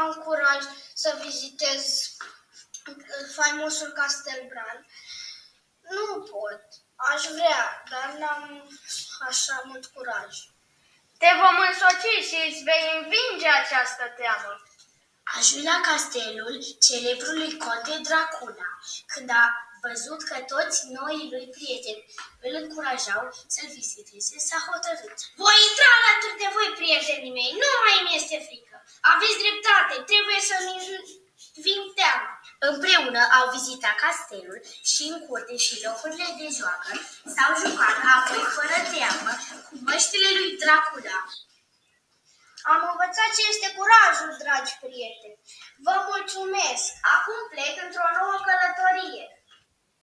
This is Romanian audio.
am curaj să vizitez faimosul Castel Bran. Nu pot. Aș vrea, dar n-am așa mult curaj. Te vom însoți și îți vei învinge această teamă. Ajung la castelul celebrului conte Dracula. Când a văzut că toți noii lui prieteni îl încurajau să-l viziteze, s-a hotărât. Voi intra alături de voi, prietenii mei, nu mai mi este frică. Aveți dreptate, trebuie să-mi vin teama. Împreună au vizitat castelul și în curte și locurile de joacă, s-au jucat apoi fără teamă cu măștile lui Dracula. Am învățat ce este curajul, dragi prieteni. Vă mulțumesc! Acum plec într-o nouă călătorie.